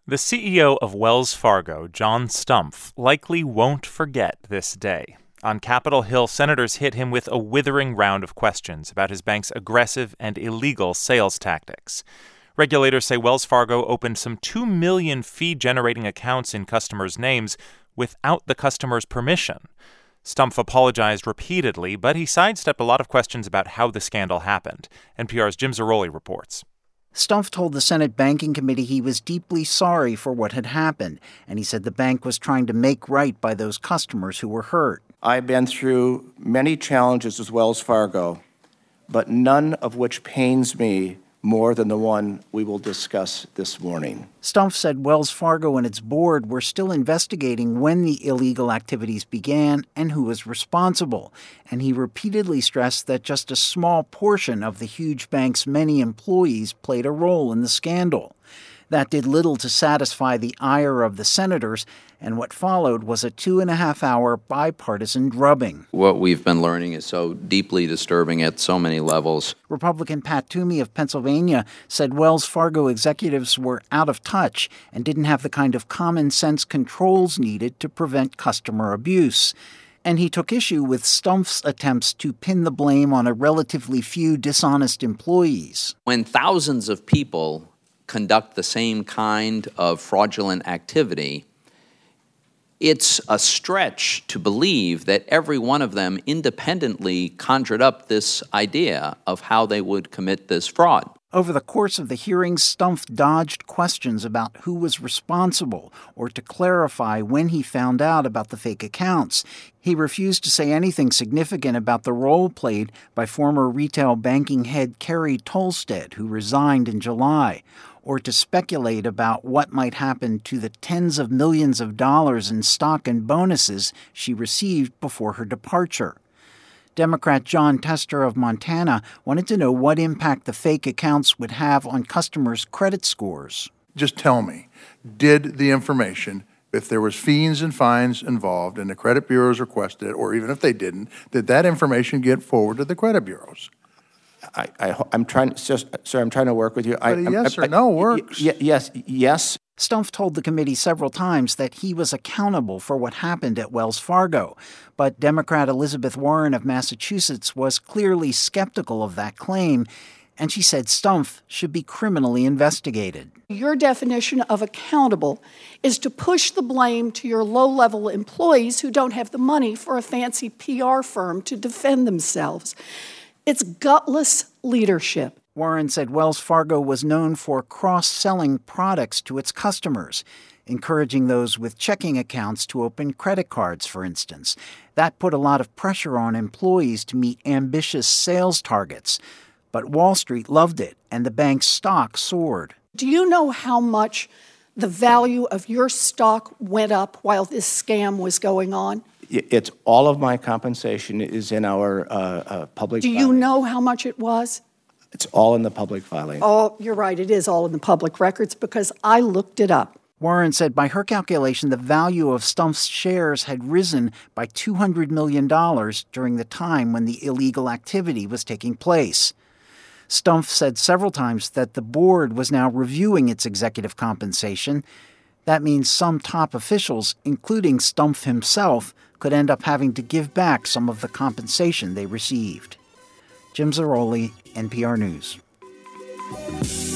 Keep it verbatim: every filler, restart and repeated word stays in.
The C E O of Wells Fargo, John Stumpf, likely won't forget this day. On Capitol Hill, senators hit him with a withering round of questions about his bank's aggressive and illegal sales tactics. Regulators say Wells Fargo opened some two million fee-generating accounts in customers' names without the customer's permission. Stumpf apologized repeatedly, but he sidestepped a lot of questions about how the scandal happened. N P R's Jim Zarroli reports. Stumpf told the Senate Banking Committee he was deeply sorry for what had happened, and he said the bank was trying to make right by those customers who were hurt. I've been through many challenges with Wells Fargo, but none of which pains me more than the one we will discuss this morning. Stumpf said Wells Fargo and its board were still investigating when the illegal activities began and who was responsible, and he repeatedly stressed that just a small portion of the huge bank's many employees played a role in the scandal. That did little to satisfy the ire of the senators, and what followed was a two-and-a-half-hour bipartisan drubbing. What we've been learning is so deeply disturbing at so many levels. Republican Pat Toomey of Pennsylvania said Wells Fargo executives were out of touch and didn't have the kind of common-sense controls needed to prevent customer abuse. And he took issue with Stumpf's attempts to pin the blame on a relatively few dishonest employees. When thousands of people conduct the same kind of fraudulent activity, it's a stretch to believe that every one of them independently conjured up this idea of how they would commit this fraud. Over the course of the hearings, Stumpf dodged questions about who was responsible or to clarify when he found out about the fake accounts. He refused to say anything significant about the role played by former retail banking head Carrie Tolstead, who resigned in July, or to speculate about what might happen to the tens of millions of dollars in stock and bonuses she received before her departure. Democrat Jon Tester of Montana wanted to know what impact the fake accounts would have on customers' credit scores. Just tell me, did the information, if there was fees and fines involved and the credit bureaus requested it, or even if they didn't, did that information get forwarded to the credit bureaus? I, I, I'm trying, sir, sir, I'm trying to work with you. But I, a yes I, or I, no works. Y- y- yes, yes. Stumpf told the committee several times that he was accountable for what happened at Wells Fargo, but Democrat Elizabeth Warren of Massachusetts was clearly skeptical of that claim, and she said Stumpf should be criminally investigated. Your definition of accountable is to push the blame to your low-level employees who don't have the money for a fancy P R firm to defend themselves. It's gutless leadership. Warren said Wells Fargo was known for cross-selling products to its customers, encouraging those with checking accounts to open credit cards, for instance. That put a lot of pressure on employees to meet ambitious sales targets. But Wall Street loved it, and the bank's stock soared. Do you know how much the value of your stock went up while this scam was going on? It's all of my compensation is in our uh, uh, public Do you filing. know how much it was? It's all in the public filing. Oh, you're right. It is all in the public records because I looked it up. Warren said by her calculation, the value of Stumpf's shares had risen by two hundred million dollars during the time when the illegal activity was taking place. Stumpf said several times that the board was now reviewing its executive compensation. That means some top officials, including Stumpf himself, could end up having to give back some of the compensation they received. Jim Zarroli, N P R News.